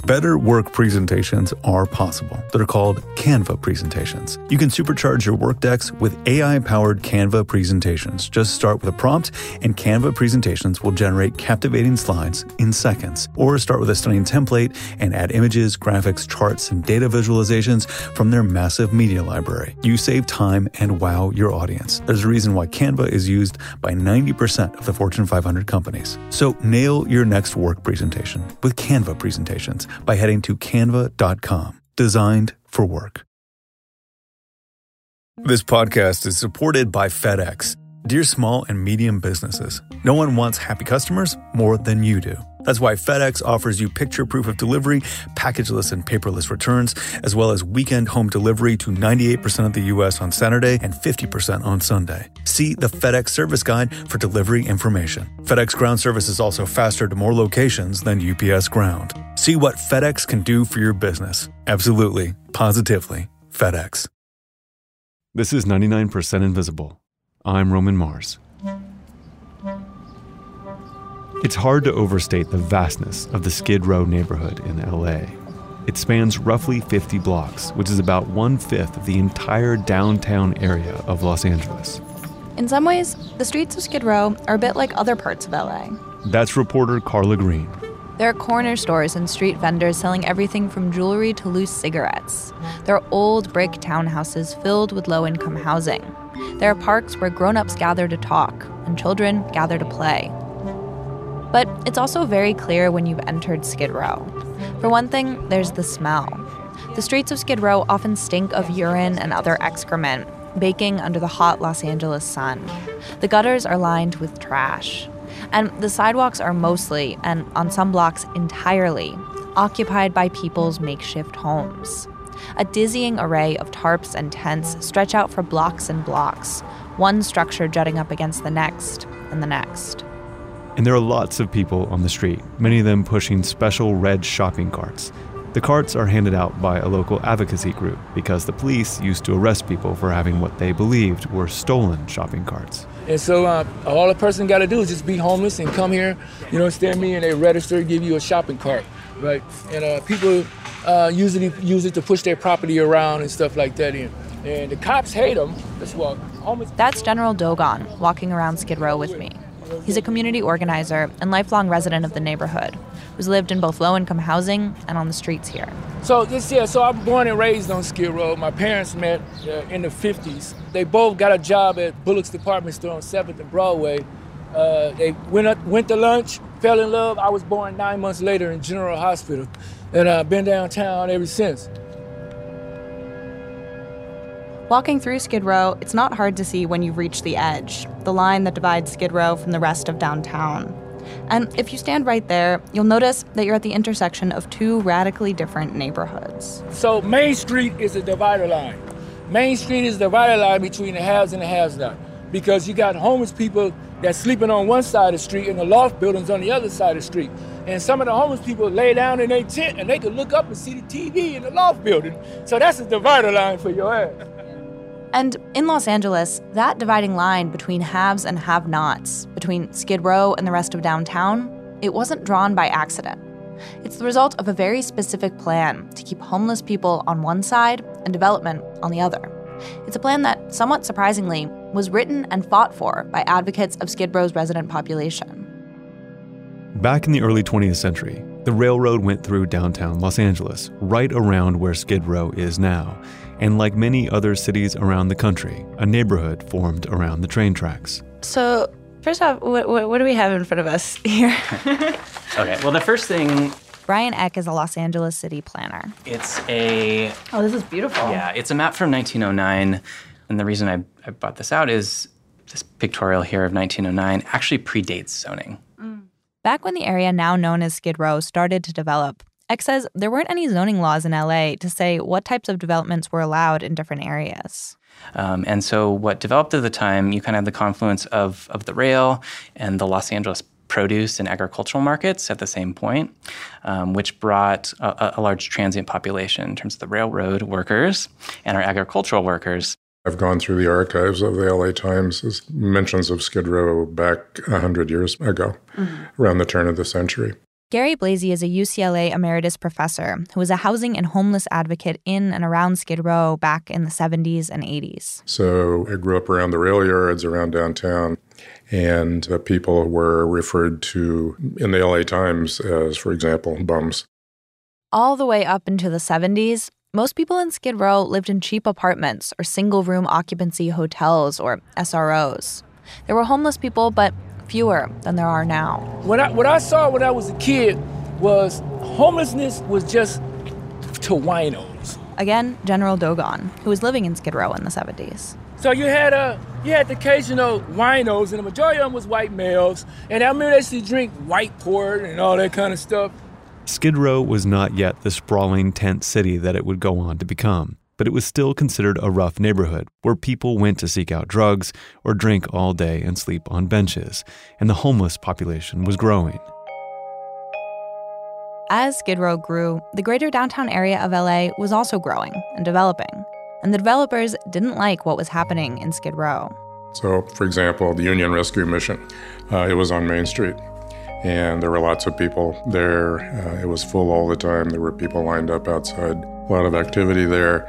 Better work presentations are possible. They're called Canva presentations. You can supercharge your work decks with AI-powered Canva presentations. Just start with a prompt, and Canva presentations will generate captivating slides in seconds. Or start with a stunning template and add images, graphics, charts, and data visualizations from their massive media library. You save time and wow your audience. There's a reason why Canva is used by 90% of the Fortune 500 companies. So nail your next work presentation with Canva presentations by heading to canva.com. Designed for work. This podcast is supported by FedEx. Dear small and medium businesses, no one wants happy customers more than you do. That's why FedEx offers you picture proof of delivery, packageless and paperless returns, as well as weekend home delivery to 98% of the U.S. on Saturday and 50% on Sunday. See the FedEx service guide for delivery information. FedEx Ground service is also faster to more locations than UPS Ground. See what FedEx can do for your business. Absolutely, positively, FedEx. This is 99% Invisible. I'm Roman Mars. It's hard to overstate the vastness of the Skid Row neighborhood in LA. It spans roughly 50 blocks, which is about 1/5 of the entire downtown area of Los Angeles. In some ways, the streets of Skid Row are a bit like other parts of LA. That's reporter Carla Green. There are corner stores and street vendors selling everything from jewelry to loose cigarettes. There are old brick townhouses filled with low-income housing. There are parks where grown-ups gather to talk and children gather to play. But it's also very clear when you've entered Skid Row. For one thing, there's the smell. The streets of Skid Row often stink of urine and other excrement, baking under the hot Los Angeles sun. The gutters are lined with trash. And the sidewalks are mostly, and on some blocks entirely, occupied by people's makeshift homes. A dizzying array of tarps and tents stretch out for blocks and blocks, one structure jutting up against the next and the next. And there are lots of people on the street, many of them pushing special red shopping carts. The carts are handed out by a local advocacy group because the police used to arrest people for having what they believed were stolen shopping carts. And so all a person got to do is just be homeless and come here, you know, understand me, and they register and give you a shopping cart, right? And people usually use it to push their property around and stuff like that. And the cops hate them. Let's walk. That's General Dogon walking around Skid Row with me. He's a community organizer and lifelong resident of the neighborhood who's lived in both low-income housing and on the streets here. So I'm born and raised on Skid Row. My parents met in the 50s. They both got a job at Bullock's department store on 7th and Broadway. They went to lunch, fell in love. I was born 9 months later in General Hospital, and I've been downtown ever since. Walking through Skid Row, it's not hard to see when you've reached the edge, the line that divides Skid Row from the rest of downtown. And if you stand right there, you'll notice that you're at the intersection of two radically different neighborhoods. So Main Street is a divider line. Main Street is the divider line between the haves and the haves-not. Because you got homeless people that's sleeping on one side of the street and the loft buildings on the other side of the street. And some of the homeless people lay down in their tent and they can look up and see the TV in the loft building. So that's a divider line for your ass. And in Los Angeles, that dividing line between haves and have-nots, between Skid Row and the rest of downtown, it wasn't drawn by accident. It's the result of a very specific plan to keep homeless people on one side and development on the other. It's a plan that, somewhat surprisingly, was written and fought for by advocates of Skid Row's resident population. Back in the early 20th century, the railroad went through downtown Los Angeles, right around where Skid Row is now. And like many other cities around the country, a neighborhood formed around the train tracks. So, first off, what do we have in front of us here? Okay, well, the first thing... Brian Eck is a Los Angeles city planner. It's a... Oh, this is beautiful. Yeah, it's a map from 1909. And the reason I brought this out is this pictorial here of 1909 actually predates zoning. Back when the area now known as Skid Row started to develop, Eck says there weren't any zoning laws in LA to say what types of developments were allowed in different areas. And so what developed at the time, you kind of had the confluence of the rail and the Los Angeles produce and agricultural markets at the same point, which brought a large transient population in terms of the railroad workers and our agricultural workers. I've gone through the archives of the LA Times, as mentions of Skid Row back 100 years ago, around the turn of the century. Gary Blasey is a UCLA emeritus professor who was a housing and homeless advocate in and around Skid Row back in the 70s and 80s. So I grew up around the rail yards around downtown, and people were referred to in the LA Times as, for example, bums. All the way up into the 70s, most people in Skid Row lived in cheap apartments or single-room occupancy hotels or SROs. There were homeless people, but fewer than there are now. What I saw when I was a kid was homelessness was just to winos. Again, General Dogon, who was living in Skid Row in the 70s. So you had the occasional winos, and the majority of them was white males, and I remember they used to drink white port and all that kind of stuff. Skid Row was not yet the sprawling tent city that it would go on to become, but it was still considered a rough neighborhood where people went to seek out drugs or drink all day and sleep on benches, and the homeless population was growing. As Skid Row grew, the greater downtown area of LA was also growing and developing, and the developers didn't like what was happening in Skid Row. So, for example, the Union Rescue Mission, it was on Main Street. And there were lots of people there. It was full all the time. There were people lined up outside. A lot of activity there.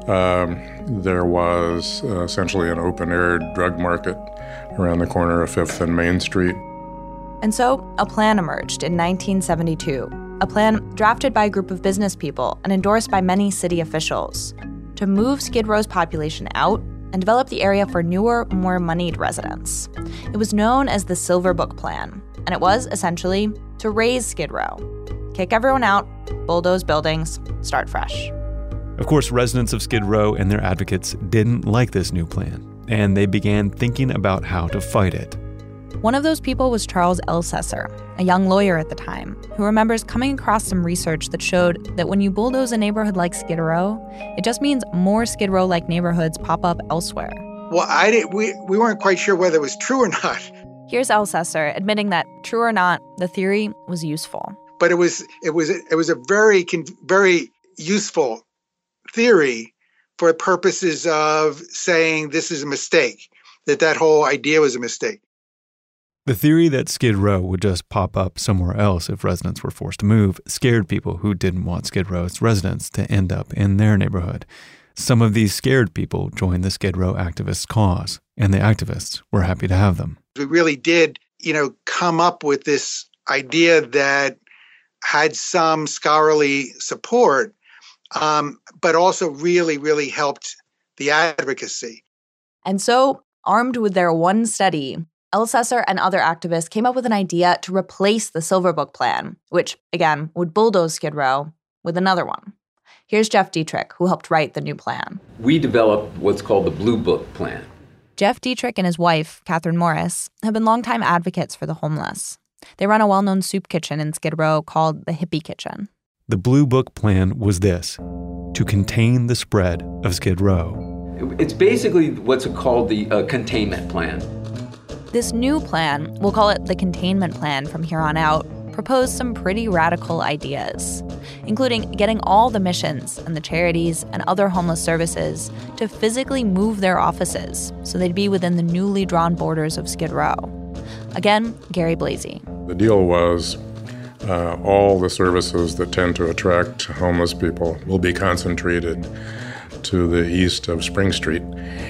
There was essentially an open-air drug market around the corner of 5th and Main Street. And so a plan emerged in 1972, a plan drafted by a group of business people and endorsed by many city officials to move Skid Row's population out and develop the area for newer, more moneyed residents. It was known as the Silver Book Plan, and it was, essentially, to raise Skid Row. Kick everyone out, bulldoze buildings, start fresh. Of course, residents of Skid Row and their advocates didn't like this new plan, and they began thinking about how to fight it. One of those people was Charles Elsesser, a young lawyer at the time, who remembers coming across some research that showed that when you bulldoze a neighborhood like Skid Row, it just means more Skid Row-like neighborhoods pop up elsewhere. Well, we weren't quite sure whether it was true or not. Here's Elsesser admitting that, true or not, the theory was useful. But it was a very useful theory for purposes of saying this is a mistake, that whole idea was a mistake. The theory that Skid Row would just pop up somewhere else if residents were forced to move scared people who didn't want Skid Row's residents to end up in their neighborhood. Some of these scared people joined the Skid Row activists' cause, and the activists were happy to have them. We really did, come up with this idea that had some scholarly support, but also really, really helped the advocacy. And so, armed with their one study, Elsesser and other activists came up with an idea to replace the Silver Book Plan, which, again, would bulldoze Skid Row, with another one. Here's Jeff Dietrich, who helped write the new plan. We developed what's called the Blue Book Plan. Jeff Dietrich and his wife, Catherine Morris, have been longtime advocates for the homeless. They run a well-known soup kitchen in Skid Row called the Hippie Kitchen. The Blue Book Plan was this: to contain the spread of Skid Row. It's basically what's called the containment plan. This new plan, we'll call it the Containment Plan from here on out, proposed some pretty radical ideas, including getting all the missions and the charities and other homeless services to physically move their offices so they'd be within the newly drawn borders of Skid Row. Again, Gary Blasey. The deal was all the services that tend to attract homeless people will be concentrated to the east of Spring Street.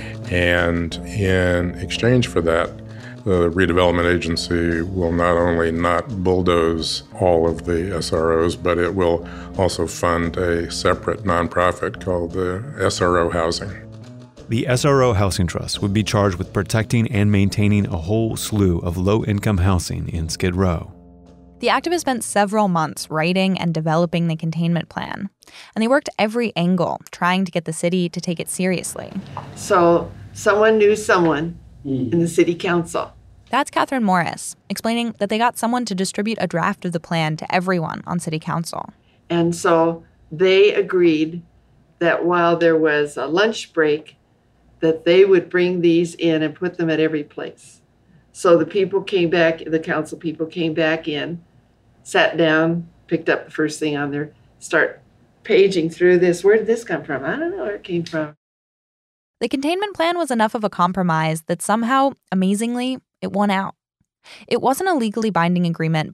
And in exchange for that, the redevelopment agency will not only not bulldoze all of the SROs, but it will also fund a separate nonprofit called the SRO Housing. The SRO Housing Trust would be charged with protecting and maintaining a whole slew of low-income housing in Skid Row. The activists spent several months writing and developing the containment plan, and they worked every angle trying to get the city to take it seriously. So someone knew someone in the city council. That's Catherine Morris, explaining that they got someone to distribute a draft of the plan to everyone on city council. And so they agreed that while there was a lunch break, that they would bring these in and put them at every place. So the people came back, the council people came back in, sat down, picked up the first thing on there, start paging through this. Where did this come from? I don't know where it came from. The containment plan was enough of a compromise that somehow, amazingly, it won out. It wasn't a legally binding agreement, but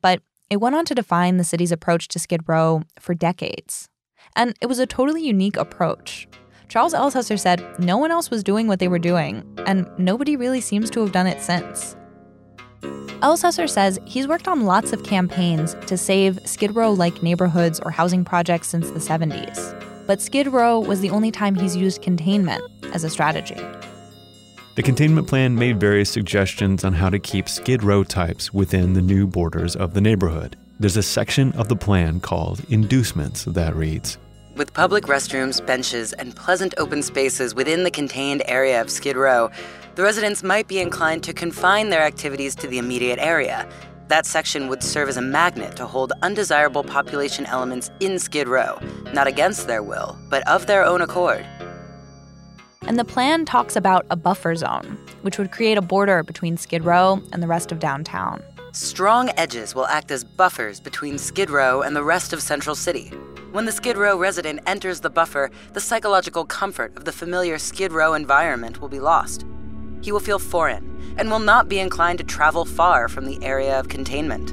it went on to define the city's approach to Skid Row for decades. And it was a totally unique approach. Charles Elsesser said no one else was doing what they were doing, and nobody really seems to have done it since. Elsesser says he's worked on lots of campaigns to save Skid Row-like neighborhoods or housing projects since the 70s. But Skid Row was the only time he's used containment as a strategy. The containment plan made various suggestions on how to keep Skid Row types within the new borders of the neighborhood. There's a section of the plan called Inducements that reads, with public restrooms, benches, and pleasant open spaces within the contained area of Skid Row, the residents might be inclined to confine their activities to the immediate area. That section would serve as a magnet to hold undesirable population elements in Skid Row, not against their will, but of their own accord. And the plan talks about a buffer zone, which would create a border between Skid Row and the rest of downtown. Strong edges will act as buffers between Skid Row and the rest of Central City. When the Skid Row resident enters the buffer, the psychological comfort of the familiar Skid Row environment will be lost. He will feel foreign and will not be inclined to travel far from the area of containment.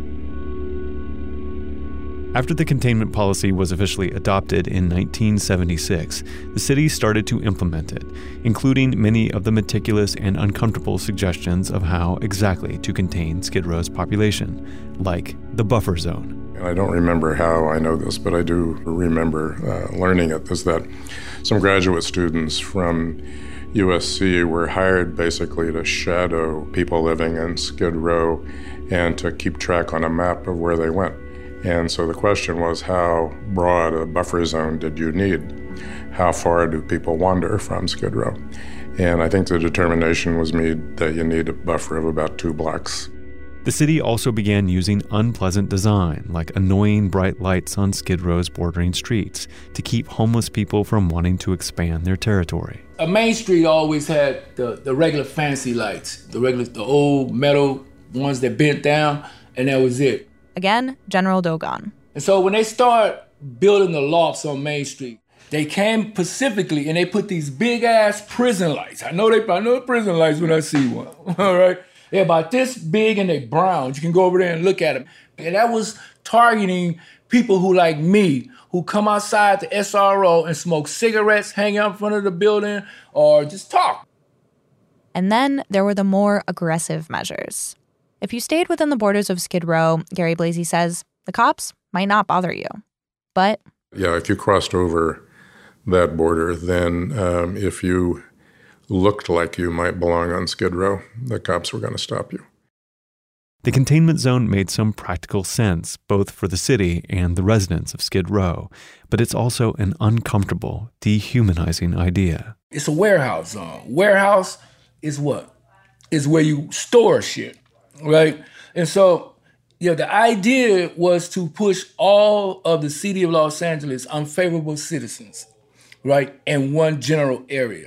After the containment policy was officially adopted in 1976, the city started to implement it, including many of the meticulous and uncomfortable suggestions of how exactly to contain Skid Row's population, like the buffer zone. And I don't remember how I know this, but I do remember learning it, is that some graduate students from USC were hired basically to shadow people living in Skid Row and to keep track on a map of where they went. And so the question was, how broad a buffer zone did you need? How far do people wander from Skid Row? And I think the determination was made that you need a buffer of about 2 blocks. The city also began using unpleasant design, like annoying bright lights on Skid Row's bordering streets, to keep homeless people from wanting to expand their territory. A Main Street always had the regular fancy lights, the old metal ones that bent down, and that was it. Again, General Dogon. And so when they start building the lofts on Main Street, they came specifically and they put these big-ass prison lights. I know prison lights when I see one, all right? They're about this big and they're brown. You can go over there and look at them. And that was targeting people who, like me, who come outside the SRO and smoke cigarettes, hang out in front of the building, or just talk. And then there were the more aggressive measures. If you stayed within the borders of Skid Row, Gary Blasey says, the cops might not bother you. But yeah, if you crossed over that border, then if you looked like you might belong on Skid Row, the cops were going to stop you. The containment zone made some practical sense, both for the city and the residents of Skid Row, but it's also an uncomfortable, dehumanizing idea. It's a warehouse zone. Warehouse is what? Is where you store shit, right? And so, yeah, the idea was to push all of the city of Los Angeles unfavorable citizens, right, in one general area.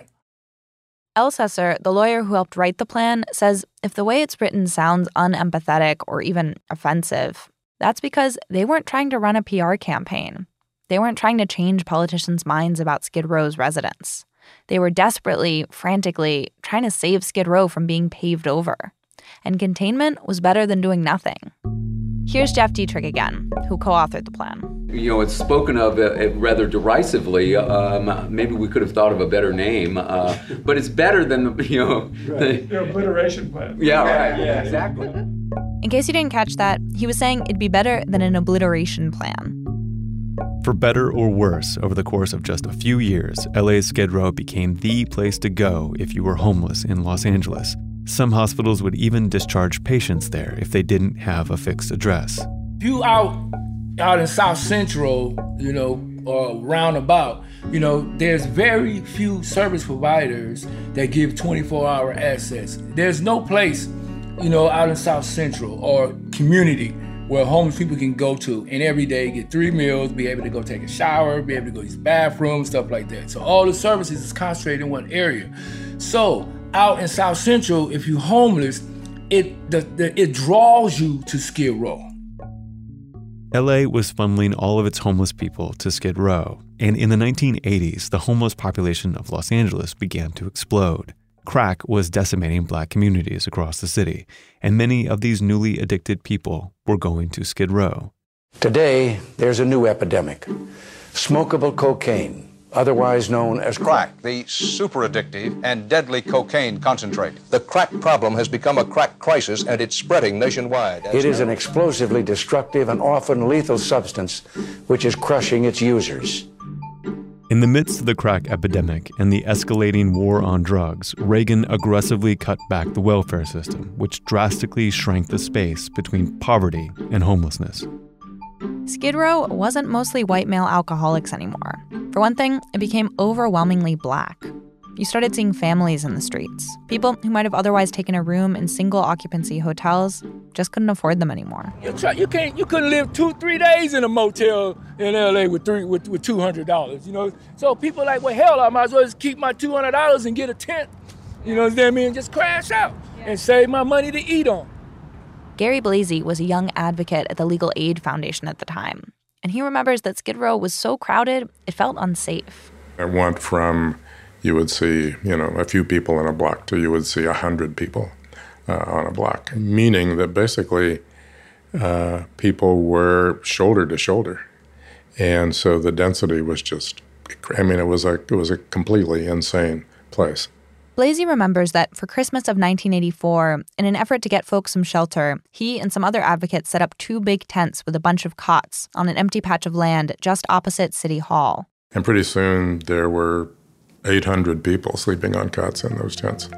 Elsesser, the lawyer who helped write the plan, says if the way it's written sounds unempathetic or even offensive, that's because they weren't trying to run a PR campaign. They weren't trying to change politicians' minds about Skid Row's residents. They were desperately, frantically trying to save Skid Row from being paved over. And containment was better than doing nothing. Here's Jeff Dietrich again, who co-authored the plan. You know, it's spoken of rather derisively. Maybe we could have thought of a better name, but it's better than the obliteration plan. Yeah, right. Yeah, exactly. In case you didn't catch that, he was saying it'd be better than an obliteration plan. For better or worse, over the course of just a few years, LA's Skid Row became the place to go if you were homeless in Los Angeles. Some hospitals would even discharge patients there if they didn't have a fixed address. If you out in South Central, or roundabout, there's very few service providers that give 24-hour access. There's no place, out in South Central or community where homeless people can go to and every day get 3 meals, be able to go take a shower, be able to go use bathrooms, stuff like that. So all the services is concentrated in one area. So out in South Central, if you're homeless, it draws you to Skid Row. LA was funneling all of its homeless people to Skid Row, and in the 1980s, the homeless population of Los Angeles began to explode. Crack was decimating Black communities across the city, and many of these newly addicted people were going to Skid Row. Today, there's a new epidemic. Smokable cocaine, otherwise known as crack, the super addictive and deadly cocaine concentrate. The crack problem has become a crack crisis, and it's spreading nationwide. It is an explosively destructive and often lethal substance which is crushing its users. In the midst of the crack epidemic and the escalating war on drugs, Reagan aggressively cut back the welfare system, which drastically shrank the space between poverty and homelessness. Skid Row wasn't mostly white male alcoholics anymore. For one thing, it became overwhelmingly Black. You started seeing families in the streets. People who might have otherwise taken a room in single-occupancy hotels just couldn't afford them anymore. You couldn't live 2-3 days in a motel in LA with $200, you know? So people like, well, hell, I might as well just keep my $200 and get a tent, you know what I mean, and just crash out and save my money to eat on. Gary Blasey was a young advocate at the Legal Aid Foundation at the time, and he remembers that Skid Row was so crowded, it felt unsafe. It went from, you would see, a few people in a block to you would see 100 people on a block, meaning that basically people were shoulder to shoulder. And so the density was just, it was a completely insane place. Blasey remembers that for Christmas of 1984, in an effort to get folks some shelter, he and some other advocates set up 2 big tents with a bunch of cots on an empty patch of land just opposite City Hall. And pretty soon there were 800 people sleeping on cots in those tents.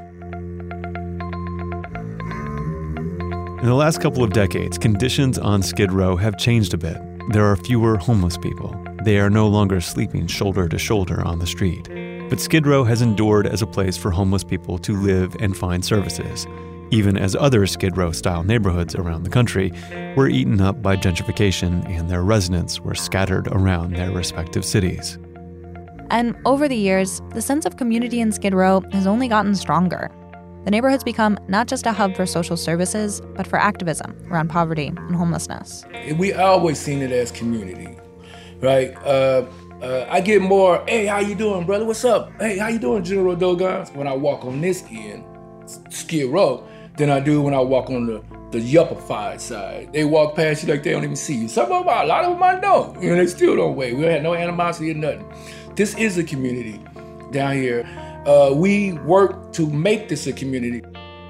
In the last couple of decades, conditions on Skid Row have changed a bit. There are fewer homeless people. They are no longer sleeping shoulder to shoulder on the street. But Skid Row has endured as a place for homeless people to live and find services, even as other Skid Row-style neighborhoods around the country were eaten up by gentrification and their residents were scattered around their respective cities. And over the years, the sense of community in Skid Row has only gotten stronger. The neighborhood's become not just a hub for social services, but for activism around poverty and homelessness. We always seen it as community, right? I get more, hey, how you doing, brother? What's up? Hey, how you doing, General Dogons? When I walk on this end, Skid Row, than I do when I walk on the yuppified side. They walk past you like they don't even see you. A lot of them I know. They still don't wait. We had no animosity or nothing. This is a community down here. We work to make this a community.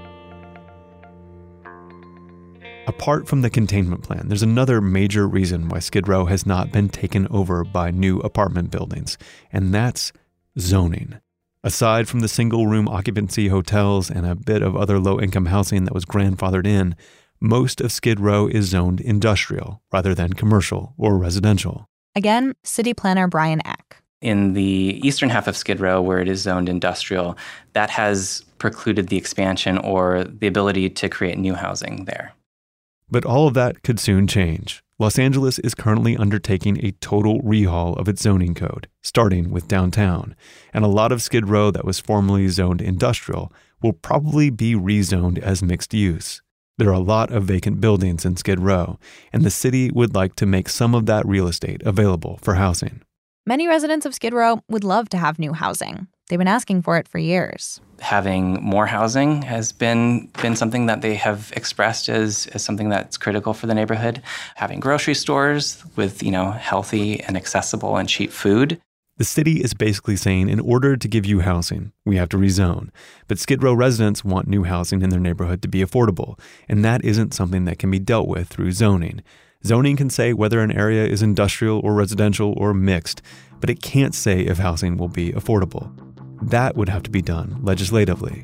Apart from the containment plan, there's another major reason why Skid Row has not been taken over by new apartment buildings, and that's zoning. Aside from the single-room occupancy hotels and a bit of other low-income housing that was grandfathered in, most of Skid Row is zoned industrial rather than commercial or residential. Again, city planner Brian Eck. In the eastern half of Skid Row, where it is zoned industrial, that has precluded the expansion or the ability to create new housing there. But all of that could soon change. Los Angeles is currently undertaking a total rehaul of its zoning code, starting with downtown. And a lot of Skid Row that was formerly zoned industrial will probably be rezoned as mixed use. There are a lot of vacant buildings in Skid Row, and the city would like to make some of that real estate available for housing. Many residents of Skid Row would love to have new housing. They've been asking for it for years. Having more housing has been something that they have expressed as something that's critical for the neighborhood. Having grocery stores with, healthy and accessible and cheap food. The city is basically saying, in order to give you housing, we have to rezone. But Skid Row residents want new housing in their neighborhood to be affordable, and that isn't something that can be dealt with through zoning. Zoning can say whether an area is industrial or residential or mixed, but it can't say if housing will be affordable. That would have to be done legislatively.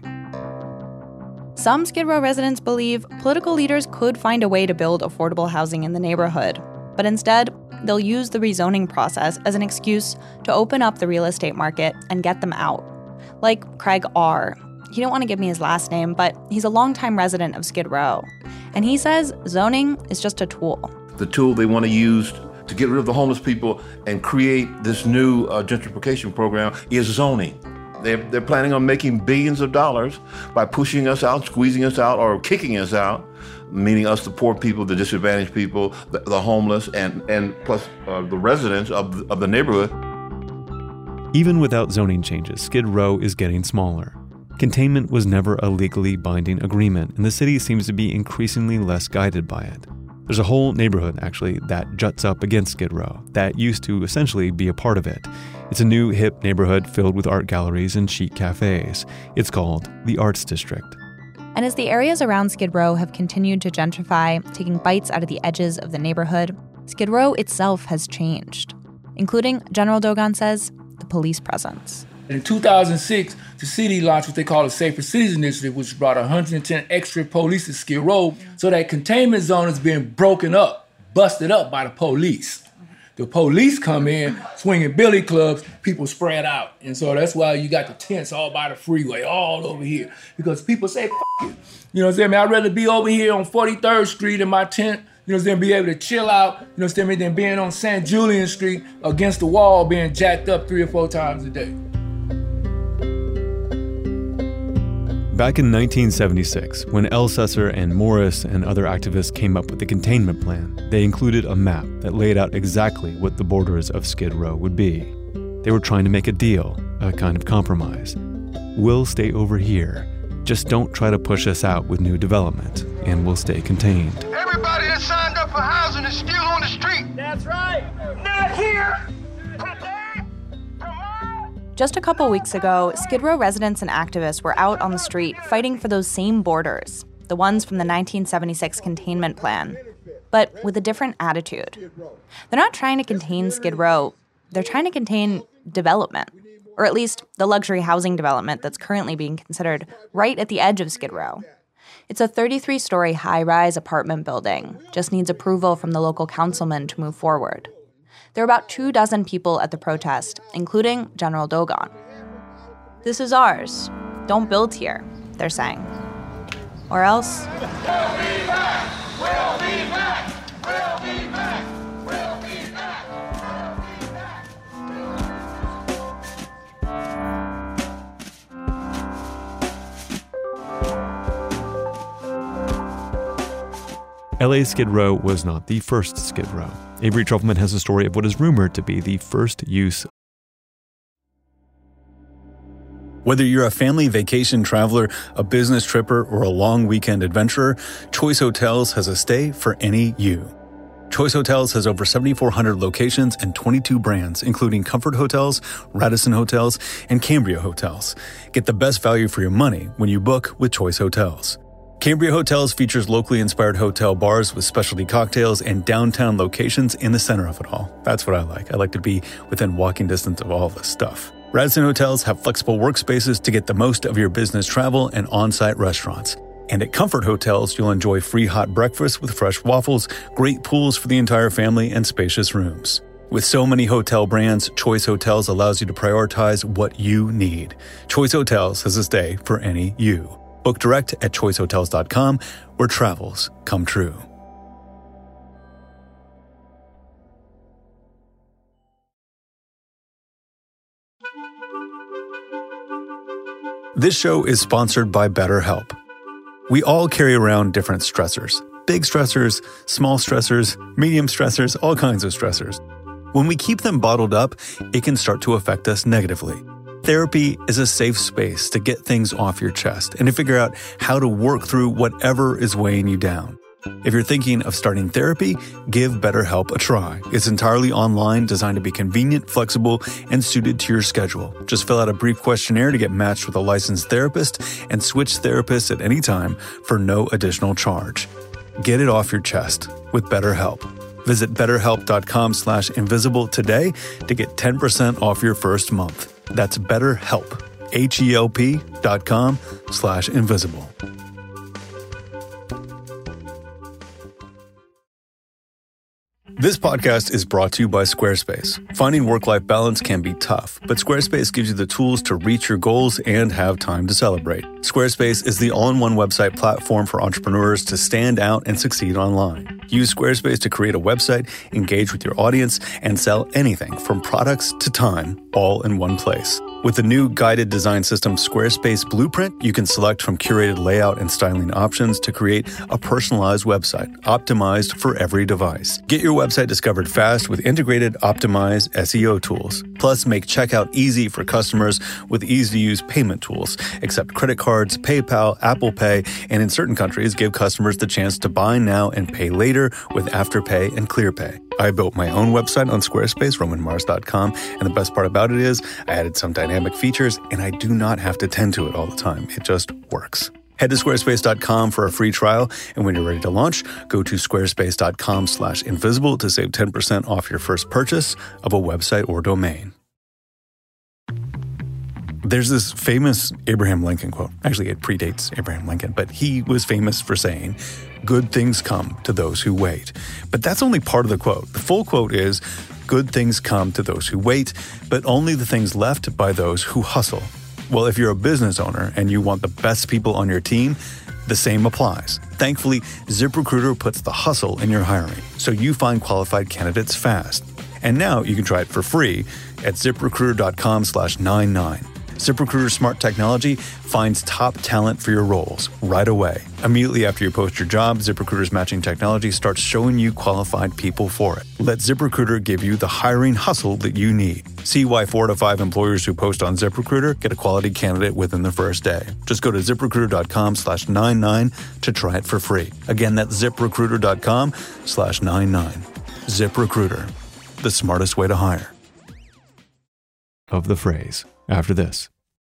Some Skid Row residents believe political leaders could find a way to build affordable housing in the neighborhood, but instead, they'll use the rezoning process as an excuse to open up the real estate market and get them out. Like Craig R. He didn't want to give me his last name, but he's a longtime resident of Skid Row. And he says zoning is just a tool. The tool they want to use to get rid of the homeless people and create this new gentrification program is zoning. They're planning on making billions of dollars by pushing us out, squeezing us out, or kicking us out, meaning us, the poor people, the disadvantaged people, the homeless, and plus the residents of the neighborhood. Even without zoning changes, Skid Row is getting smaller. Containment was never a legally binding agreement, and the city seems to be increasingly less guided by it. There's a whole neighborhood, actually, that juts up against Skid Row that used to essentially be a part of it. It's a new, hip neighborhood filled with art galleries and chic cafes. It's called the Arts District. And as the areas around Skid Row have continued to gentrify, taking bites out of the edges of the neighborhood, Skid Row itself has changed, including, General Dogon says, the police presence. In 2006, the city launched what they call a Safer Cities Initiative, which brought 110 extra police to Skid Row. So that containment zone is being broken up, busted up by the police. The police come in, swinging billy clubs, people spread out. And so that's why you got the tents all by the freeway, all over here. Because people say, F it. You know what I'm saying? I'd rather be over here on 43rd Street in my tent, you know what I'm saying, be able to chill out, you know what I'm saying, than being on St. Julian Street against the wall being jacked up 3 or 4 times a day. Back in 1976, when Elsesser and Morris and other activists came up with the containment plan, they included a map that laid out exactly what the borders of Skid Row would be. They were trying to make a deal, a kind of compromise. We'll stay over here. Just don't try to push us out with new development, and we'll stay contained. Everybody that signed up for housing is still on the street. That's right. Not here. Just a couple weeks ago, Skid Row residents and activists were out on the street fighting for those same borders, the ones from the 1976 containment plan, but with a different attitude. They're not trying to contain Skid Row, they're trying to contain development, or at least the luxury housing development that's currently being considered right at the edge of Skid Row. It's a 33-story high-rise apartment building, just needs approval from the local councilman to move forward. There are about 24 people at the protest, including General Dogon. This is ours. Don't build here, they're saying. Or else... We'll be back! We'll be back! We'll be back! We'll be back! LA's Skid Row was not the first Skid Row. Avery Trufelman has a story of what is rumored to be the first use. Whether you're a family vacation traveler, a business tripper, or a long weekend adventurer, Choice Hotels has a stay for any you. Choice Hotels has over 7,400 locations and 22 brands, including Comfort Hotels, Radisson Hotels, and Cambria Hotels. Get the best value for your money when you book with Choice Hotels. Cambria Hotels features locally inspired hotel bars with specialty cocktails and downtown locations in the center of it all. That's what I like. I like to be within walking distance of all this stuff. Radisson Hotels have flexible workspaces to get the most of your business travel and on-site restaurants. And at Comfort Hotels, you'll enjoy free hot breakfast with fresh waffles, great pools for the entire family, and spacious rooms. With so many hotel brands, Choice Hotels allows you to prioritize what you need. Choice Hotels has a stay for any you. Book direct at choicehotels.com, where travels come true. This show is sponsored by BetterHelp. We all carry around different stressors. Big stressors, small stressors, medium stressors, all kinds of stressors. When we keep them bottled up, it can start to affect us negatively. Therapy is a safe space to get things off your chest and to figure out how to work through whatever is weighing you down. If you're thinking of starting therapy, give BetterHelp a try. It's entirely online, designed to be convenient, flexible, and suited to your schedule. Just fill out a brief questionnaire to get matched with a licensed therapist and switch therapists at any time for no additional charge. Get it off your chest with BetterHelp. Visit BetterHelp.com/invisible today to get 10% off your first month. That's BetterHelp, HELP.com/invisible. This podcast is brought to you by Squarespace. Finding work-life balance can be tough, but Squarespace gives you the tools to reach your goals and have time to celebrate. Squarespace is the all-in-one website platform for entrepreneurs to stand out and succeed online. Use Squarespace to create a website, engage with your audience, and sell anything from products to time, all in one place. With the new guided design system Squarespace Blueprint, you can select from curated layout and styling options to create a personalized website optimized for every device. Get your website discovered fast with integrated, optimized SEO tools. Plus, make checkout easy for customers with easy-to-use payment tools. Accept credit cards, PayPal, Apple Pay, and in certain countries, give customers the chance to buy now and pay later with Afterpay and ClearPay. I built my own website on Squarespace, RomanMars.com, and the best part about it is I added some dynamic features, and I do not have to tend to it all the time. It just works. Head to squarespace.com for a free trial, and when you're ready to launch, go to squarespace.com/invisible to save 10% off your first purchase of a website or domain. There's this famous Abraham Lincoln quote. Actually, it predates Abraham Lincoln, but he was famous for saying, "Good things come to those who wait." But that's only part of the quote. The full quote is, "Good things come to those who wait, but only the things left by those who hustle." Well, if you're a business owner and you want the best people on your team, the same applies. Thankfully, ZipRecruiter puts the hustle in your hiring, so you find qualified candidates fast. And now you can try it for free at ZipRecruiter.com/99. ZipRecruiter's smart technology finds top talent for your roles right away. Immediately after you post your job, ZipRecruiter's matching technology starts showing you qualified people for it. Let ZipRecruiter give you the hiring hustle that you need. See why 4 to 5 employers who post on ZipRecruiter get a quality candidate within the first day. Just go to ZipRecruiter.com/99 to try it for free. Again, that's ZipRecruiter.com/99. ZipRecruiter, the smartest way to hire. Of the phrase after this.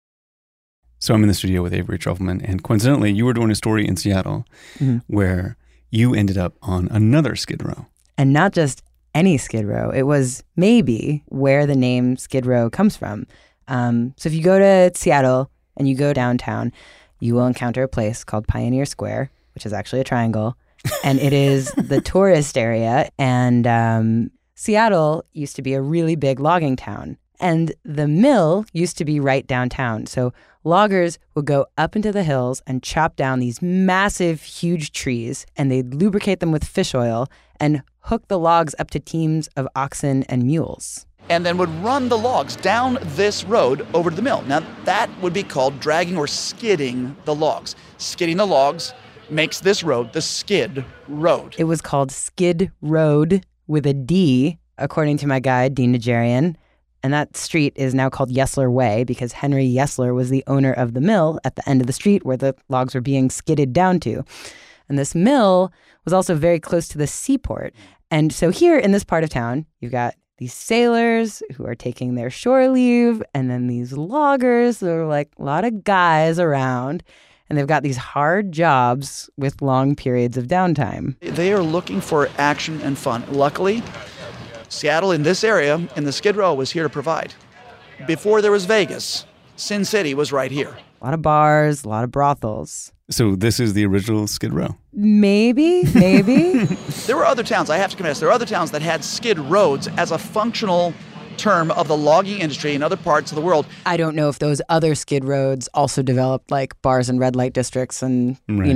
So I'm in the studio with Avery Trufelman, and coincidentally, you were doing a story in Seattle where you ended up on another Skid Row. And not just any Skid Row. It was maybe where the name Skid Row comes from. So if you go to Seattle and you go downtown, you will encounter a place called Pioneer Square, which is actually a triangle, and it is the tourist area. And Seattle used to be a really big logging town. And the mill used to be right downtown. So loggers would go up into the hills and chop down these massive, huge trees, and they'd lubricate them with fish oil and hook the logs up to teams of oxen and mules. And then would run the logs down this road over to the mill. Now, that would be called dragging or skidding the logs. Skidding the logs makes this road the Skid Road. It was called Skid Road with a D, according to my guide, Dean Najarian. And that street is now called Yesler Way because Henry Yesler was the owner of the mill at the end of the street where the logs were being skidded down to. And this mill was also very close to the seaport. And so here in this part of town, you've got these sailors who are taking their shore leave, and then these loggers. There are like a lot of guys around, and they've got these hard jobs with long periods of downtime. They are looking for action and fun. Luckily, Seattle in this area, in the Skid Row, was here to provide. Before there was Vegas, Sin City was right here. A lot of bars, a lot of brothels. So this is the original Skid Row? Maybe. There were other towns, I have to confess, there were other towns that had skid roads as a functional term of the logging industry in other parts of the world. I don't know if those other skid roads also developed like bars and red light districts and,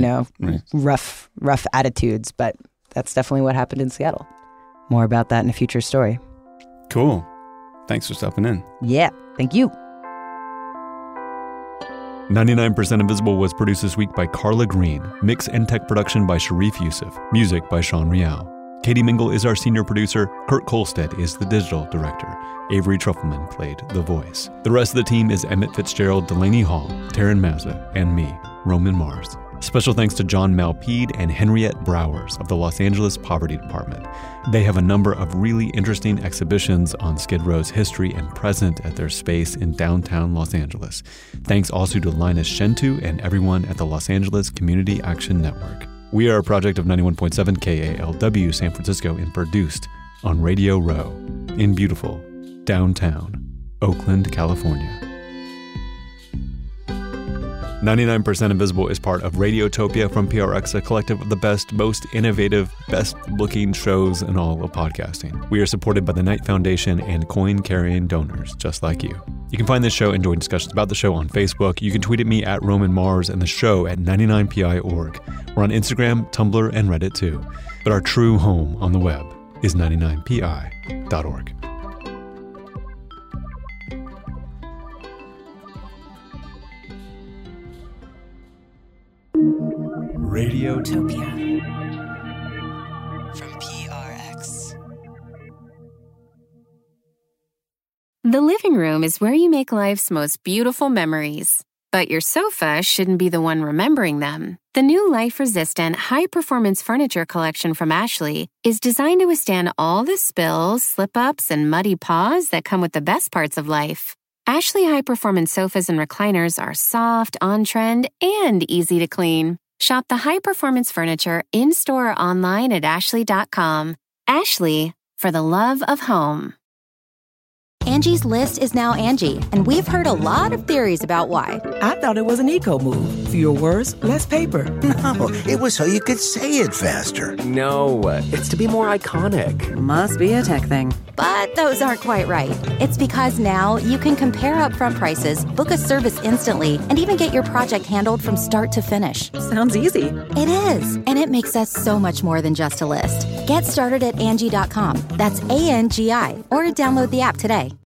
rough attitudes, but that's definitely what happened in Seattle. More about that in a future story. Cool. Thanks for stopping in. Yeah, thank you. 99% Invisible was produced this week by Carla Green. Mix and tech production by Sharif Youssef. Music by Sean Rial. Katie Mingle is our senior producer. Kurt Kolstead is the digital director. Avery Trufelman played the voice. The rest of the team is Emmett Fitzgerald, Delaney Hall, Taryn Mazza, and me, Roman Mars. Special thanks to John Malpede and Henriette Browers of the Los Angeles Poverty Department. They have a number of really interesting exhibitions on Skid Row's history and present at their space in downtown Los Angeles. Thanks also to Linus Shentu and everyone at the Los Angeles Community Action Network. We are a project of 91.7 KALW San Francisco and produced on Radio Row in beautiful downtown Oakland, California. 99% Invisible is part of Radiotopia from PRX, a collective of the best, most innovative, best-looking shows in all of podcasting. We are supported by the Knight Foundation and coin-carrying donors just like you. You can find this show and join discussions about the show on Facebook. You can tweet at me at Roman Mars and the show at 99pi.org. We're on Instagram, Tumblr, and Reddit too. But our true home on the web is 99pi.org. Radiotopia. From PRX. The living room is where you make life's most beautiful memories. But your sofa shouldn't be the one remembering them. The new life-resistant, high-performance furniture collection from Ashley is designed to withstand all the spills, slip-ups, and muddy paws that come with the best parts of life. Ashley high-performance sofas and recliners are soft, on-trend, and easy to clean. Shop the high-performance furniture in-store or online at ashley.com. Ashley, for the love of home. Angie's List is now Angie, and we've heard a lot of theories about why. I thought it was an eco move. Fewer words, less paper. No, it was so you could say it faster. No, it's to be more iconic. Must be a tech thing. But those aren't quite right. It's because now you can compare upfront prices, book a service instantly, and even get your project handled from start to finish. Sounds easy. It is, and it makes us so much more than just a list. Get started at Angie.com. That's ANGI, or download the app today.